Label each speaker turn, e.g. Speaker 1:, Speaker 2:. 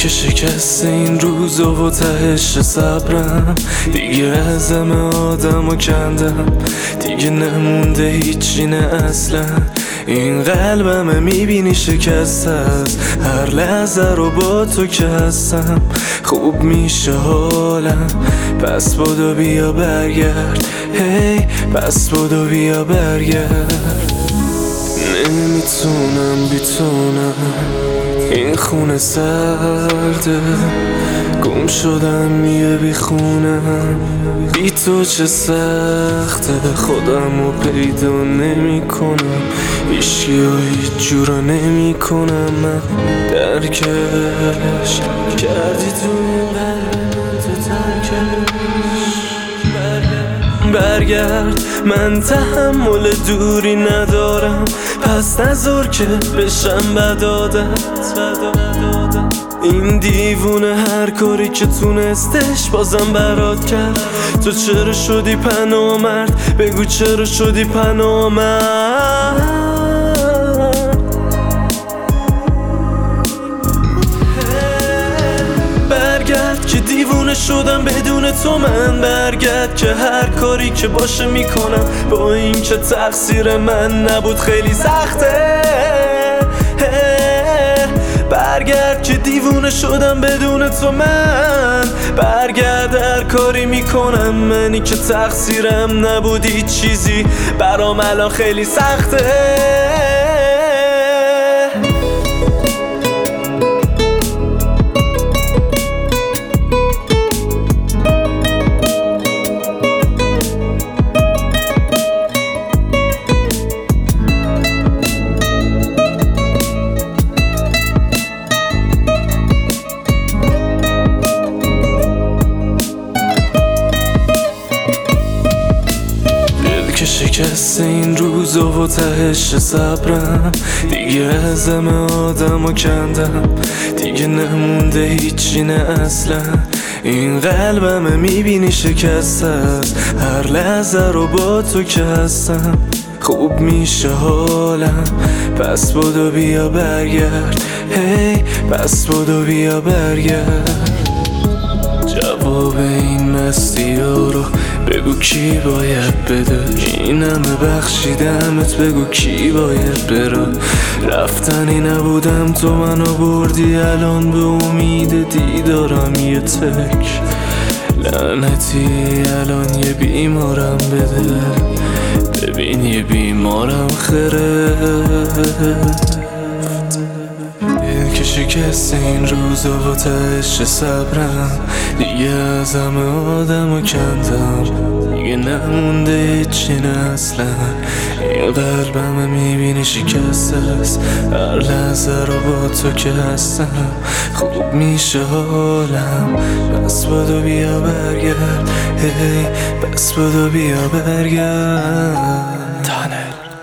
Speaker 1: که شکست این روزا و تهش صبرم دیگه ازم آدمو کندم، دیگه نمونده هیچی نه اصلا. این قلبمه میبینی شکست از هر لحظه رو با تو که هستم. خوب میشه حالم، پس بدو بیا برگرد، هی پس بدو بیا برگرد. نمیتونم بیتونم، این خونه سرده، گم شدم یه بی خونم، بی تو چه سخته. خودم رو پیدا نمی کنم، هیچکی رو هیچ جورا نمی کنم. من درکش کردی تو این قلب من، تو ترکش برگرد. من تحمل دوری ندارم، پس نذار که بشم بد عادت. این دیوونه هر کاری که تونستش بازم برات کرد. تو چرا شدی پناه مرد، بگو چرا شدی پناه مرد. برگرد که دیوونه شدم بدون تو. من برگرد که هر کاری که باشه میکنم، با این که تقصیر من نبود خیلی سخته. برگرد که دیوونه شدم بدون تو. من برگرد هر کاری میکنم، منی که تقصیرم نبود هیچ چیزی، برام الان خیلی سخته. که شکست این روزا و تهش صبرم دیگه ازم آدمو کندم، دیگه نمونده هیچی نه اصلا. این قلبمه میبینی شکست از هر لحظه رو با تو که هستم. خوب میشه حالم، پس بدو بیا برگرد، هی پس بدو بیا برگرد. جواب این مستی ها رو بگو کی باید بده، این همه بخشیدمت بگو کی باید بره. رفتنی نبودم تو منو بردی، الان به امید دیدارم یه تک. لعنتی الان یه بیمارم بده، ببین یه بیمارم خرفت. که شکست این روزا و تهش صبرم دیگه ازم آدمو کندم، دیگه نمونده هیچی نه اصلا. این قلبمه میبینی شکست است هر لحظه رو با تو که هستم. خوب میشه حالم، پس بدو بیا برگرد، هی پس بدو بیا برگرد.